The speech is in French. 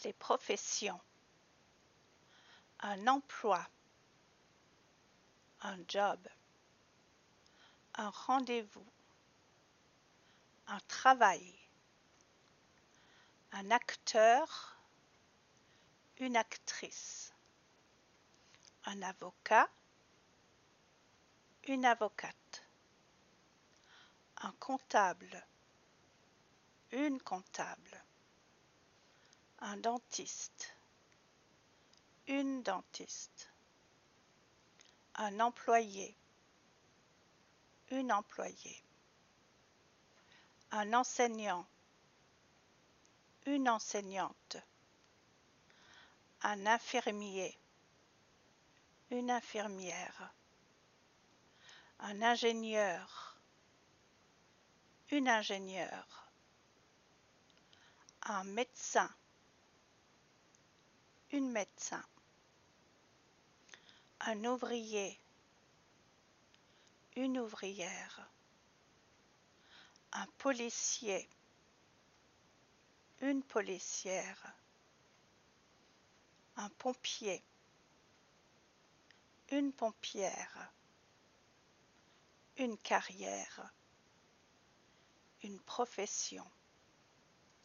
Les professions. Un emploi. Un job. Un rendez-vous. Un travail. Un acteur. Une actrice. Un avocat. Une avocate. Un comptable. Une comptable. Un dentiste. Une dentiste. Un employé. Une employée. Un enseignant. Une enseignante. Un infirmier. Une infirmière. Un ingénieur. Une ingénieure. Un médecin. Une médecin. Un ouvrier. Une ouvrière. Un policier. Une policière. Un pompier. Une pompière. Une carrière. Une profession.